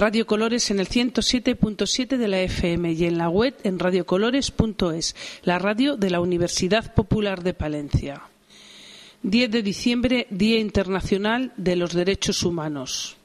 Radio Colores en el 107.7 de la FM y en la web en radiocolores.es, la radio de la Universidad Popular de Palencia. 10 de diciembre, Día Internacional de los Derechos Humanos.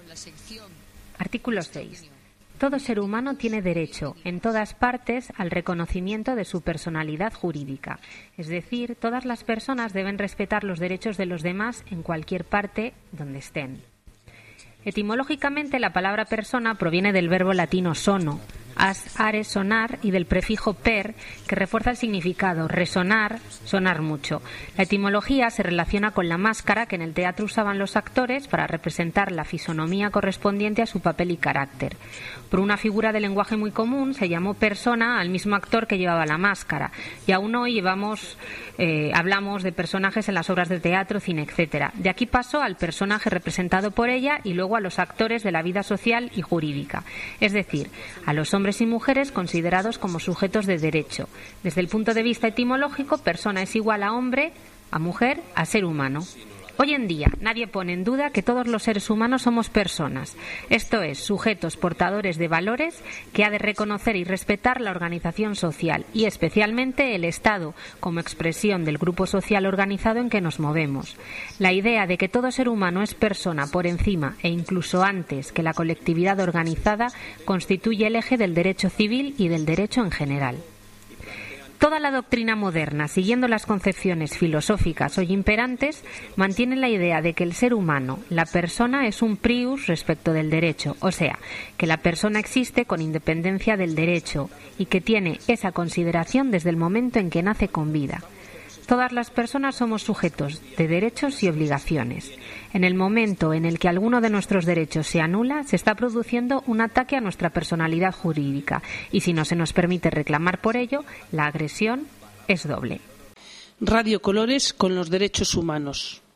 Artículo 6. Todo ser humano tiene derecho, en todas partes, al reconocimiento de su personalidad jurídica. Es decir, todas las personas deben respetar los derechos de los demás en cualquier parte donde estén. Etimológicamente, la palabra persona proviene del verbo latino sono, are, sonar, y del prefijo per, que refuerza el significado, resonar, sonar mucho. La etimología se relaciona con la máscara que en el teatro usaban los actores para representar la fisonomía correspondiente a su papel y carácter. Por una figura de lenguaje muy común se llamó persona al mismo actor que llevaba la máscara, y aún hoy hablamos de personajes en las obras de teatro, cine, etcétera. De aquí pasó al personaje representado por ella y luego a los actores de la vida social y jurídica, es decir, a los hombres y mujeres considerados como sujetos de derecho. Desde el punto de vista etimológico, persona es igual a hombre, a mujer, a ser humano. Hoy en día nadie pone en duda que todos los seres humanos somos personas, esto es, sujetos portadores de valores que ha de reconocer y respetar la organización social y especialmente el Estado como expresión del grupo social organizado en que nos movemos. La idea de que todo ser humano es persona por encima e incluso antes que la colectividad organizada constituye el eje del derecho civil y del derecho en general. Toda la doctrina moderna, siguiendo las concepciones filosóficas hoy imperantes, mantiene la idea de que el ser humano, la persona, es un prius respecto del derecho, o sea, que la persona existe con independencia del derecho y que tiene esa consideración desde el momento en que nace con vida. Todas las personas somos sujetos de derechos y obligaciones. En el momento en el que alguno de nuestros derechos se anula, se está produciendo un ataque a nuestra personalidad jurídica y si no se nos permite reclamar por ello, la agresión es doble. Radio Colores con los derechos humanos.